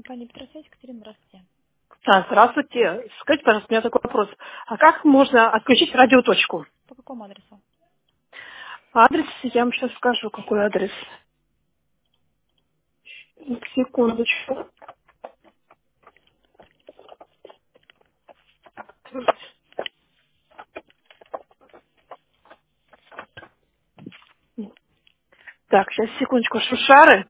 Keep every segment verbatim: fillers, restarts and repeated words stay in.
Компания Петросвязь, Екатерина, здравствуйте. А, здравствуйте. Скажите, пожалуйста, у меня такой вопрос. А как можно отключить радиоточку? По какому адресу? Адрес, я вам сейчас скажу, какой адрес. Секундочку. Так, сейчас, секундочку. Шушары.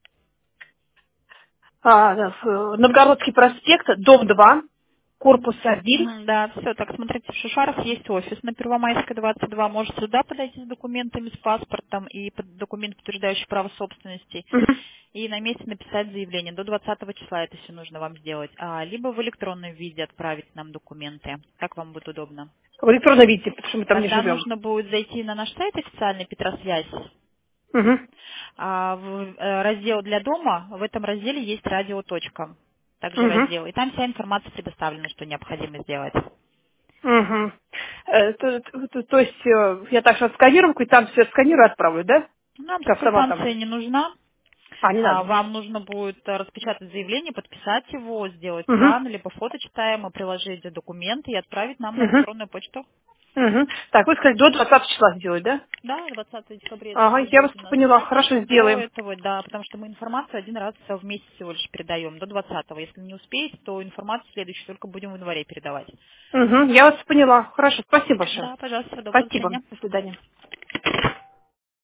А, да, в- Новгородский проспект, дом два, корпус один. Мгм, да, все, так, смотрите, в Шишарах есть офис на Первомайской, двадцать два. Можете сюда подойти с документами, с паспортом и под- документ, подтверждающий право собственности. Мгм. И на месте написать заявление. До двадцатого числа это все нужно вам сделать. А, либо в электронном виде отправить нам документы. Как вам будет удобно? В электронном виде, потому что мы там не Тогда живем. нужно будет зайти на наш сайт официальный Петросвязь. Угу. А в э, раздел для дома, в этом разделе есть радиоточка. Также Угу. раздел. И там вся информация предоставлена, что необходимо сделать. Угу. Э, то, то- то есть э, я так сейчас сканирую, и там все сканирую и отправлю, да? Нам К автоматам. квитанция не нужна. А, не А, надо. Вам нужно будет э, распечатать заявление, подписать его, сделать Угу. скан, либо фото читаемо, приложить документы и отправить нам на Угу. электронную почту. Угу. Так, вы сказали, до двадцатого числа сделать, да? Да, двадцатого декабря это Ага, все я вас будет у нас поняла. Хорошо, связано. До сделаем. этого, да, потому что мы информацию один раз в месяц всего лишь передаем, до двадцатого. Если не успеете, то информацию следующую только будем в январе передавать. Угу, я вас поняла. Хорошо, спасибо большое. Да, пожалуйста, всего доброго, до Спасибо. свидания. До свидания.